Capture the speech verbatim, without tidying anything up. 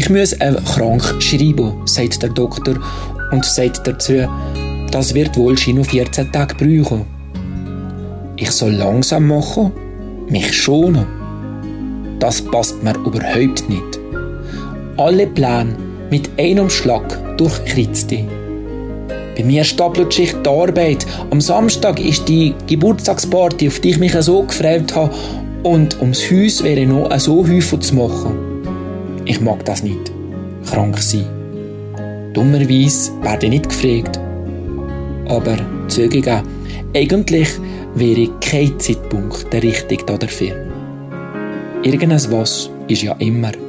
Ich muss einen krank schreiben, sagt der Doktor und sagt dazu, das wird wohl schon noch vierzehn Tage brauchen. Ich soll langsam machen, mich schonen. Das passt mir überhaupt nicht. Alle Pläne mit einem Schlag durchkreuzte. Bei mir stapelt sich die Arbeit. Am Samstag ist die Geburtstagsparty, auf die ich mich so gefreut habe. Und ums Haus wäre noch so Häufchen zu machen. Ich mag das nicht. Krank sein. Dummerweise werde ich nicht gefragt. Aber zugegeben, eigentlich wäre kein Zeitpunkt der richtige dafür. Irgendwas ist ja immer.